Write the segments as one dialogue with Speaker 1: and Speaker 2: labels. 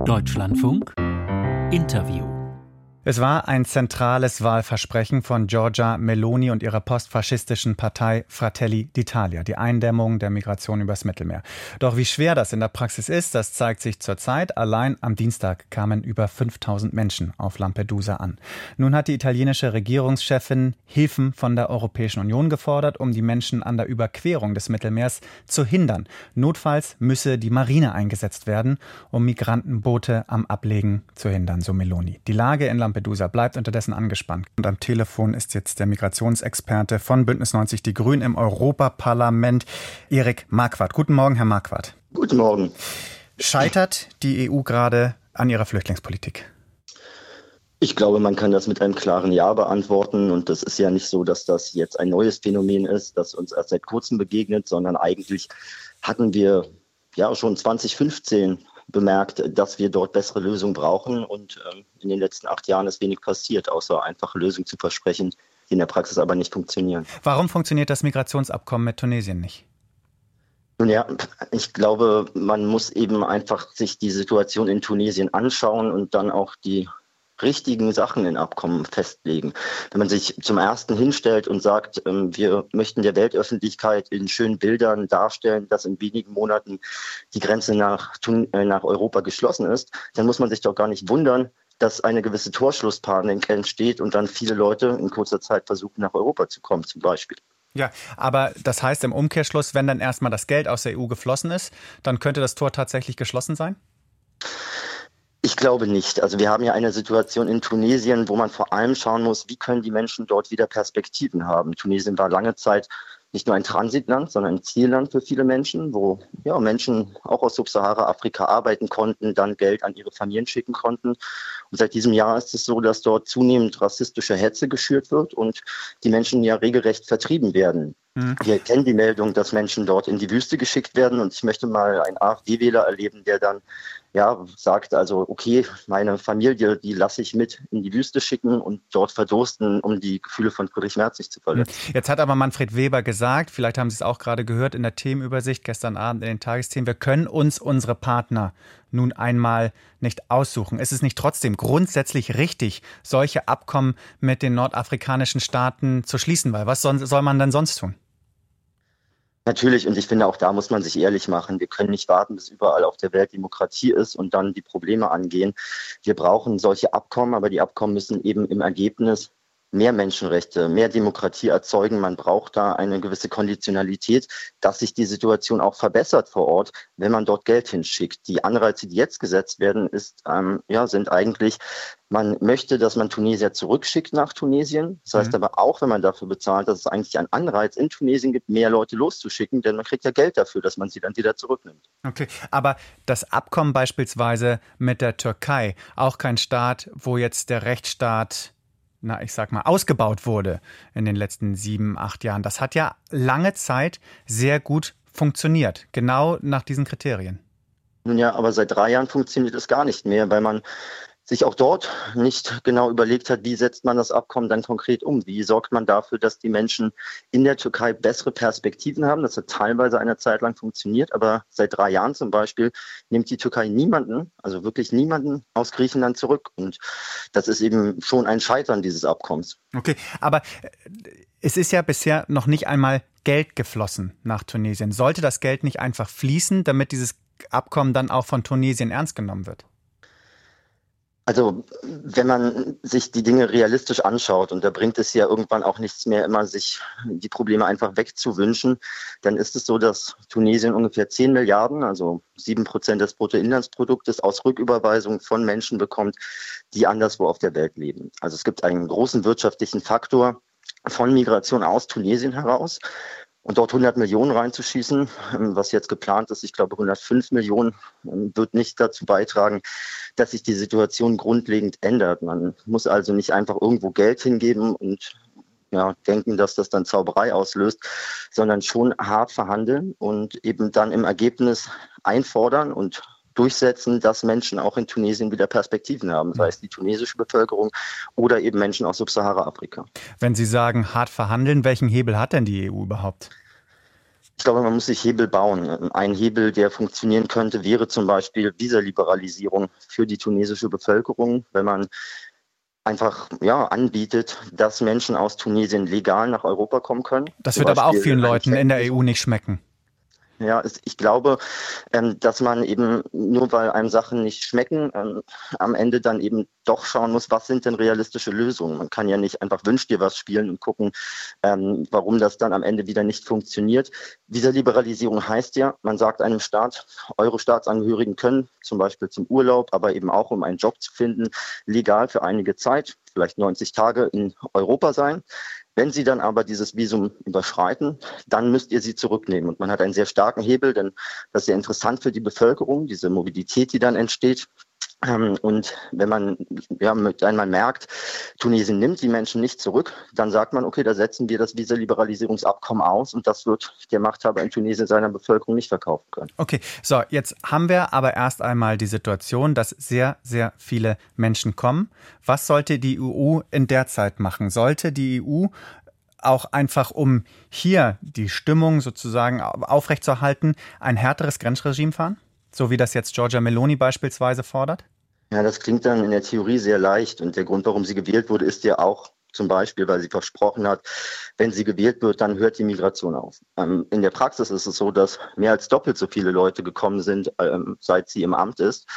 Speaker 1: Deutschlandfunk Interview.
Speaker 2: Es war ein zentrales Wahlversprechen von Giorgia Meloni und ihrer postfaschistischen Partei Fratelli d'Italia, die Eindämmung der Migration übers Mittelmeer. Doch wie schwer das in der Praxis ist, das zeigt sich zurzeit. Allein am Dienstag kamen über 5000 Menschen auf Lampedusa an. Nun hat die italienische Regierungschefin Hilfen von der Europäischen Union gefordert, um die Menschen an der Überquerung des Mittelmeers zu hindern. Notfalls müsse die Marine eingesetzt werden, um Migrantenboote am Ablegen zu hindern, so Meloni. Die Lage in Lampedusa bleibt unterdessen angespannt. Und am Telefon ist jetzt der Migrationsexperte von Bündnis 90 Die Grünen im Europaparlament, Erik Marquardt. Guten Morgen, Herr Marquardt.
Speaker 3: Guten Morgen.
Speaker 2: Scheitert die EU gerade an ihrer Flüchtlingspolitik?
Speaker 3: Ich glaube, man kann das mit einem klaren Ja beantworten. Und das ist ja nicht so, dass das jetzt ein neues Phänomen ist, das uns erst seit kurzem begegnet, sondern eigentlich hatten wir ja schon 2015 bemerkt, dass wir dort bessere Lösungen brauchen. Und in den letzten 8 Jahren ist wenig passiert, außer einfache Lösungen zu versprechen, die in der Praxis aber nicht funktionieren.
Speaker 2: Warum funktioniert das Migrationsabkommen mit Tunesien nicht?
Speaker 3: Nun ja, ich glaube, man muss eben einfach sich die Situation in Tunesien anschauen und dann auch die richtigen Sachen in Abkommen festlegen. Wenn man sich zum Ersten hinstellt und sagt, wir möchten der Weltöffentlichkeit in schönen Bildern darstellen, dass in wenigen Monaten die Grenze nach Europa geschlossen ist, dann muss man sich doch gar nicht wundern, dass eine gewisse Torschlusspanik entsteht und dann viele Leute in kurzer Zeit versuchen, nach Europa zu kommen zum Beispiel.
Speaker 2: Ja, aber das heißt im Umkehrschluss, wenn dann erstmal das Geld aus der EU geflossen ist, dann könnte das Tor tatsächlich geschlossen sein?
Speaker 3: Ich glaube nicht. Also wir haben ja eine Situation in Tunesien, wo man vor allem schauen muss, wie können die Menschen dort wieder Perspektiven haben. Tunesien war lange Zeit nicht nur ein Transitland, sondern ein Zielland für viele Menschen, wo ja, Menschen auch aus Subsahara-Afrika arbeiten konnten, dann Geld an ihre Familien schicken konnten. Und seit diesem Jahr ist es so, dass dort zunehmend rassistische Hetze geschürt wird und die Menschen ja regelrecht vertrieben werden. Wir kennen die Meldung, dass Menschen dort in die Wüste geschickt werden. Und ich möchte mal einen AfD-Wähler erleben, der dann sagt, also okay, meine Familie, die lasse ich mit in die Wüste schicken und dort verdursten, um die Gefühle von Friedrich Merz nicht zu verletzen.
Speaker 2: Jetzt hat aber Manfred Weber gesagt, vielleicht haben Sie es auch gerade gehört in der Themenübersicht gestern Abend in den Tagesthemen, wir können uns unsere Partner nun einmal nicht aussuchen. Ist es nicht trotzdem grundsätzlich richtig, solche Abkommen mit den nordafrikanischen Staaten zu schließen? Weil was soll man denn sonst tun?
Speaker 3: Natürlich, und ich finde, auch da muss man sich ehrlich machen. Wir können nicht warten, bis überall auf der Welt Demokratie ist und dann die Probleme angehen. Wir brauchen solche Abkommen, aber die Abkommen müssen eben im Ergebnis mehr Menschenrechte, mehr Demokratie erzeugen. Man braucht da eine gewisse Konditionalität, dass sich die Situation auch verbessert vor Ort, wenn man dort Geld hinschickt. Die Anreize, die jetzt gesetzt werden, sind eigentlich, man möchte, dass man Tunesier zurückschickt nach Tunesien. Das heißt aber auch, wenn man dafür bezahlt, dass es eigentlich einen Anreiz in Tunesien gibt, mehr Leute loszuschicken, denn man kriegt ja Geld dafür, dass man sie dann wieder zurücknimmt.
Speaker 2: Okay, aber das Abkommen beispielsweise mit der Türkei, auch kein Staat, wo jetzt der Rechtsstaat ausgebaut wurde in den letzten 7, 8 Jahren. Das hat ja lange Zeit sehr gut funktioniert, genau nach diesen Kriterien.
Speaker 3: Nun ja, aber seit 3 Jahren funktioniert es gar nicht mehr, weil man sich auch dort nicht genau überlegt hat, wie setzt man das Abkommen dann konkret um? Wie sorgt man dafür, dass die Menschen in der Türkei bessere Perspektiven haben? Das hat teilweise eine Zeit lang funktioniert, aber seit 3 Jahren zum Beispiel nimmt die Türkei niemanden, also wirklich niemanden aus Griechenland zurück. Und das ist eben schon ein Scheitern dieses Abkommens.
Speaker 2: Okay, aber es ist ja bisher noch nicht einmal Geld geflossen nach Tunesien. Sollte das Geld nicht einfach fließen, damit dieses Abkommen dann auch von Tunesien ernst genommen wird?
Speaker 3: Also wenn man sich die Dinge realistisch anschaut, und da bringt es ja irgendwann auch nichts mehr, immer sich die Probleme einfach wegzuwünschen, dann ist es so, dass Tunesien ungefähr 10 Milliarden, also 7% des Bruttoinlandsproduktes aus Rücküberweisung von Menschen bekommt, die anderswo auf der Welt leben. Also es gibt einen großen wirtschaftlichen Faktor von Migration aus Tunesien heraus. Und dort 100 Millionen reinzuschießen, was jetzt geplant ist, ich glaube 105 Millionen, wird nicht dazu beitragen, dass sich die Situation grundlegend ändert. Man muss also nicht einfach irgendwo Geld hingeben und denken, dass das dann Zauberei auslöst, sondern schon hart verhandeln und eben dann im Ergebnis einfordern und durchsetzen, dass Menschen auch in Tunesien wieder Perspektiven haben, sei es die tunesische Bevölkerung oder eben Menschen aus Subsahara-Afrika.
Speaker 2: Wenn Sie sagen, hart verhandeln, welchen Hebel hat denn die EU überhaupt?
Speaker 3: Ich glaube, man muss sich Hebel bauen. Ein Hebel, der funktionieren könnte, wäre zum Beispiel Visaliberalisierung für die tunesische Bevölkerung, wenn man einfach anbietet, dass Menschen aus Tunesien legal nach Europa kommen können.
Speaker 2: Das wird aber auch vielen Leuten in der EU nicht schmecken.
Speaker 3: Ja, ich glaube, dass man eben, nur weil einem Sachen nicht schmecken, am Ende dann eben doch schauen muss, was sind denn realistische Lösungen. Man kann ja nicht einfach Wünsch dir was spielen und gucken, warum das dann am Ende wieder nicht funktioniert. Visaliberalisierung heißt ja, man sagt einem Staat, eure Staatsangehörigen können zum Beispiel zum Urlaub, aber eben auch um einen Job zu finden, legal für einige Zeit, vielleicht 90 Tage in Europa sein. Wenn Sie dann aber dieses Visum überschreiten, dann müsst ihr sie zurücknehmen. Und man hat einen sehr starken Hebel, denn das ist sehr interessant für die Bevölkerung, diese Mobilität, die dann entsteht. Und wenn man einmal merkt, Tunesien nimmt die Menschen nicht zurück, dann sagt man, okay, da setzen wir das Visaliberalisierungsabkommen aus und das wird der Machthaber in Tunesien seiner Bevölkerung nicht verkaufen können.
Speaker 2: Okay, so, jetzt haben wir aber erst einmal die Situation, dass sehr, sehr viele Menschen kommen. Was sollte die EU in der Zeit machen? Sollte die EU auch einfach, um hier die Stimmung sozusagen aufrechtzuerhalten, ein härteres Grenzregime fahren? So wie das jetzt Giorgia Meloni beispielsweise fordert?
Speaker 3: Ja, das klingt dann in der Theorie sehr leicht. Und der Grund, warum sie gewählt wurde, ist ja auch zum Beispiel, weil sie versprochen hat, wenn sie gewählt wird, dann hört die Migration auf. In der Praxis ist es so, dass mehr als doppelt so viele Leute gekommen sind, seit sie im Amt ist.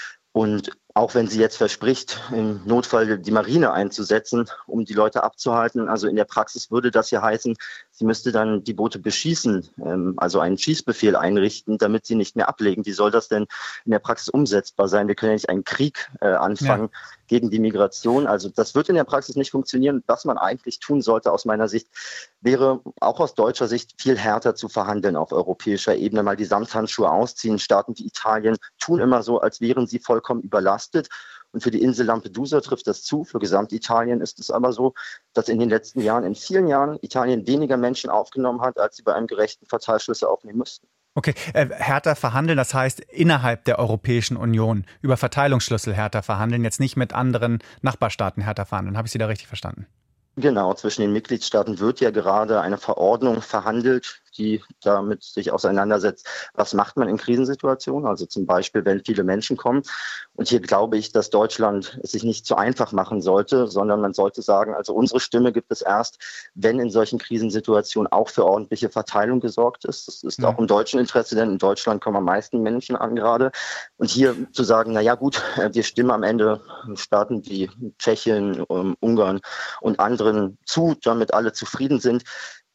Speaker 3: Und auch wenn sie jetzt verspricht, im Notfall die Marine einzusetzen, um die Leute abzuhalten, also in der Praxis würde das ja heißen, sie müsste dann die Boote beschießen, also einen Schießbefehl einrichten, damit sie nicht mehr ablegen. Wie soll das denn in der Praxis umsetzbar sein? Wir können ja nicht einen Krieg anfangen gegen die Migration. Also das wird in der Praxis nicht funktionieren. Was man eigentlich tun sollte aus meiner Sicht, wäre auch aus deutscher Sicht viel härter zu verhandeln auf europäischer Ebene. Mal die Samthandschuhe ausziehen. Staaten wie Italien tun immer so, als wären sie vollkommen überlastet. Und für die Insel Lampedusa trifft das zu. Für Gesamtitalien ist es aber so, dass in den letzten Jahren, in vielen Jahren, Italien weniger Menschen aufgenommen hat, als sie bei einem gerechten Verteilschlüssel aufnehmen müssten.
Speaker 2: Okay, härter verhandeln, das heißt innerhalb der Europäischen Union über Verteilungsschlüssel härter verhandeln, jetzt nicht mit anderen Nachbarstaaten härter verhandeln. Habe ich Sie da richtig verstanden?
Speaker 3: Genau, zwischen den Mitgliedstaaten wird ja gerade eine Verordnung verhandelt, die damit sich auseinandersetzt, was macht man in Krisensituationen, also zum Beispiel, wenn viele Menschen kommen. Und hier glaube ich, dass Deutschland es sich nicht zu einfach machen sollte, sondern man sollte sagen, also unsere Stimme gibt es erst, wenn in solchen Krisensituationen auch für ordentliche Verteilung gesorgt ist. Das ist auch im deutschen Interesse, denn in Deutschland kommen am meisten Menschen an gerade. Und hier zu sagen, na ja gut, wir stimmen am Ende Staaten wie Tschechien, Ungarn und anderen zu, damit alle zufrieden sind.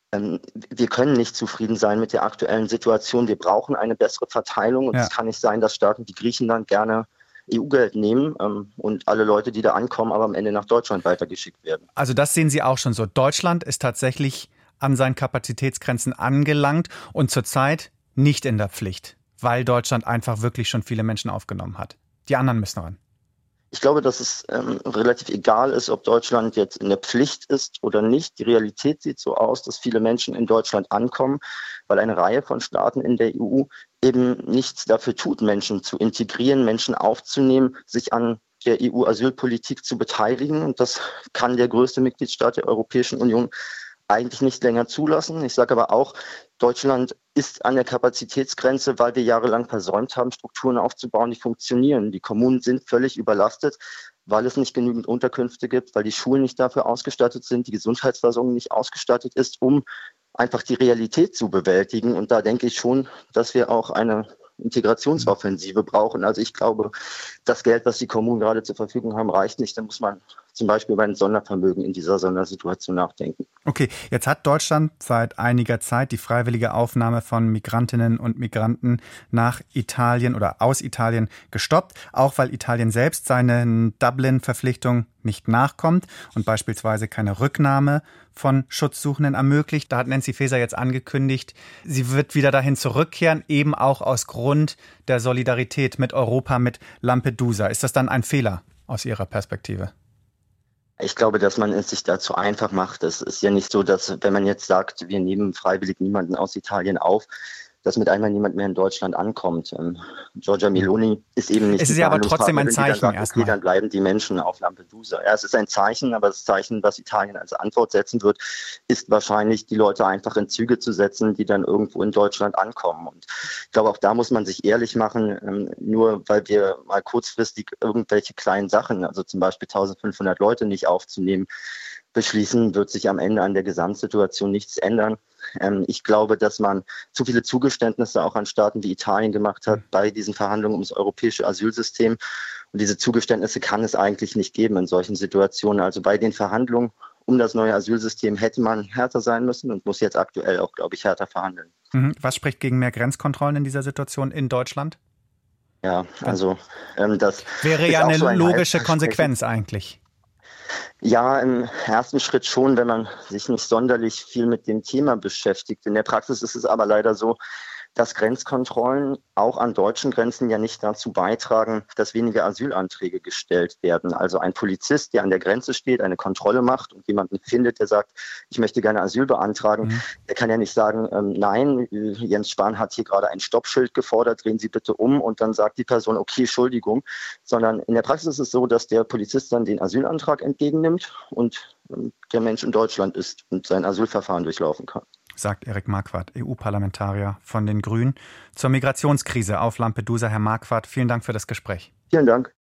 Speaker 3: Wir können nicht zufrieden sein mit der aktuellen Situation. Wir brauchen eine bessere Verteilung. Und es kann nicht sein, dass Staaten wie Griechenland gerne EU-Geld nehmen und alle Leute, die da ankommen, aber am Ende nach Deutschland weitergeschickt werden.
Speaker 2: Also das sehen Sie auch schon so. Deutschland ist tatsächlich an seinen Kapazitätsgrenzen angelangt und zurzeit nicht in der Pflicht, weil Deutschland einfach wirklich schon viele Menschen aufgenommen hat. Die anderen müssen ran.
Speaker 3: Ich glaube, dass es relativ egal ist, ob Deutschland jetzt in der Pflicht ist oder nicht. Die Realität sieht so aus, dass viele Menschen in Deutschland ankommen, weil eine Reihe von Staaten in der EU eben nichts dafür tut, Menschen zu integrieren, Menschen aufzunehmen, sich an der EU-Asylpolitik zu beteiligen. Und das kann der größte Mitgliedstaat der Europäischen Union eigentlich nicht länger zulassen. Ich sage aber auch, Deutschland ist an der Kapazitätsgrenze, weil wir jahrelang versäumt haben, Strukturen aufzubauen, die funktionieren. Die Kommunen sind völlig überlastet, weil es nicht genügend Unterkünfte gibt, weil die Schulen nicht dafür ausgestattet sind, die Gesundheitsversorgung nicht ausgestattet ist, um einfach die Realität zu bewältigen. Und da denke ich schon, dass wir auch eine Integrationsoffensive brauchen. Also ich glaube, das Geld, was die Kommunen gerade zur Verfügung haben, reicht nicht. Da muss man zum Beispiel über ein Sondervermögen in dieser Sondersituation nachdenken.
Speaker 2: Okay, jetzt hat Deutschland seit einiger Zeit die freiwillige Aufnahme von Migrantinnen und Migranten nach Italien oder aus Italien gestoppt, auch weil Italien selbst seinen Dublin-Verpflichtungen nicht nachkommt und beispielsweise keine Rücknahme von Schutzsuchenden ermöglicht. Da hat Nancy Faeser jetzt angekündigt, sie wird wieder dahin zurückkehren, eben auch aus Grund der Solidarität mit Europa, mit Lampedusa. Ist das dann ein Fehler aus Ihrer Perspektive?
Speaker 3: Ich glaube, dass man es sich dazu einfach macht. Es ist ja nicht so, dass, wenn man jetzt sagt, wir nehmen freiwillig niemanden aus Italien auf, dass mit einmal niemand mehr in Deutschland ankommt. Giorgia Meloni ist eben nicht.
Speaker 2: Es ist ja aber trotzdem ein Zeichen
Speaker 3: sagt,
Speaker 2: erstmal.
Speaker 3: Okay, dann bleiben die Menschen auf Lampedusa. Ja, es ist ein Zeichen, aber das Zeichen, was Italien als Antwort setzen wird, ist wahrscheinlich, die Leute einfach in Züge zu setzen, die dann irgendwo in Deutschland ankommen. Und ich glaube, auch da muss man sich ehrlich machen, nur weil wir mal kurzfristig irgendwelche kleinen Sachen, also zum Beispiel 1500 Leute nicht aufzunehmen, beschließen, wird sich am Ende an der Gesamtsituation nichts ändern. Ich glaube, dass man zu viele Zugeständnisse auch an Staaten wie Italien gemacht hat bei diesen Verhandlungen ums europäische Asylsystem. Und diese Zugeständnisse kann es eigentlich nicht geben in solchen Situationen. Also bei den Verhandlungen um das neue Asylsystem hätte man härter sein müssen und muss jetzt aktuell auch, glaube ich, härter verhandeln.
Speaker 2: Was spricht gegen mehr Grenzkontrollen in dieser Situation in Deutschland?
Speaker 3: Ja, also das
Speaker 2: wäre ja eine logische Konsequenz eigentlich.
Speaker 3: Ja, im ersten Schritt schon, wenn man sich nicht sonderlich viel mit dem Thema beschäftigt. In der Praxis ist es aber leider so, dass Grenzkontrollen auch an deutschen Grenzen ja nicht dazu beitragen, dass weniger Asylanträge gestellt werden. Also ein Polizist, der an der Grenze steht, eine Kontrolle macht und jemanden findet, der sagt, ich möchte gerne Asyl beantragen, der kann ja nicht sagen, nein, Jens Spahn hat hier gerade ein Stoppschild gefordert, drehen Sie bitte um, und dann sagt die Person, okay, Entschuldigung, sondern in der Praxis ist es so, dass der Polizist dann den Asylantrag entgegennimmt und der Mensch in Deutschland ist und sein Asylverfahren durchlaufen kann.
Speaker 2: Sagt Erik Marquardt, EU-Parlamentarier von den Grünen, zur Migrationskrise auf Lampedusa. Herr Marquardt, vielen Dank für das Gespräch.
Speaker 3: Vielen Dank.